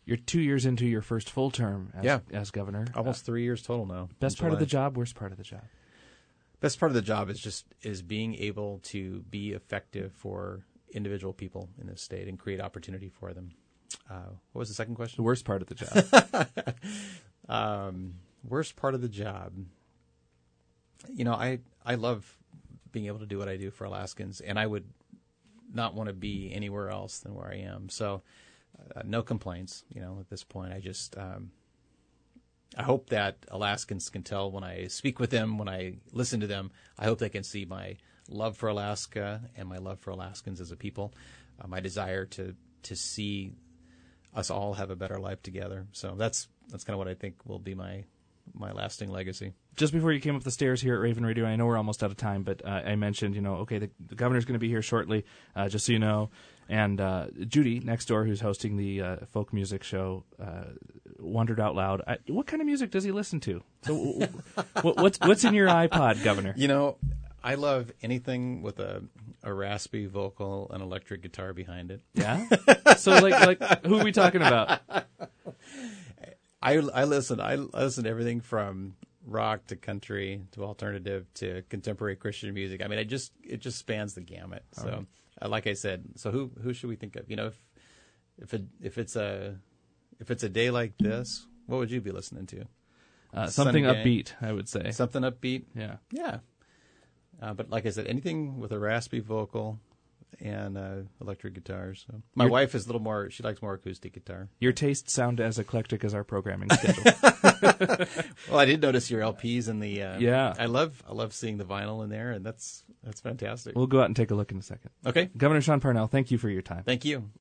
You're 2 years into your first full term as governor. Almost 3 years total now. Best part of the job, worst part of the job? Best part of the job is being able to be effective for individual people in this state and create opportunity for them. What was the second question? The worst part of the job. Worst part of the job. I love being able to do what I do for Alaskans, and I would not want to be anywhere else than where I am. So no complaints, at this point. I just I hope that Alaskans can tell when I speak with them, when I listen to them. I hope they can see my love for Alaska and my love for Alaskans as a people, my desire to see us all have a better life together. So that's kind of what I think will be my lasting legacy. Just before you came up the stairs here at Raven Radio, I know we're almost out of time, but I mentioned, the governor's going to be here shortly, just so you know. And Judy, next door, who's hosting the folk music show, wondered out loud, what kind of music does he listen to? So what's in your iPod, Governor? I love anything with a raspy vocal and electric guitar behind it. Yeah? So like who are we talking about? I listen to everything from rock to country to alternative to contemporary Christian music. I mean, it just spans the gamut. So, like I said, so who should we think of? If it's a day like this, what would you be listening to? Something upbeat, I would say. Something upbeat. Yeah. Yeah. But like I said, anything with a raspy vocal and electric guitars. So. My wife is a little more, she likes more acoustic guitar. Your tastes sound as eclectic as our programming schedule. Well, I did notice your LPs in the, yeah. I love seeing the vinyl in there, and that's fantastic. We'll go out and take a look in a second. Okay. Governor Sean Parnell, thank you for your time. Thank you.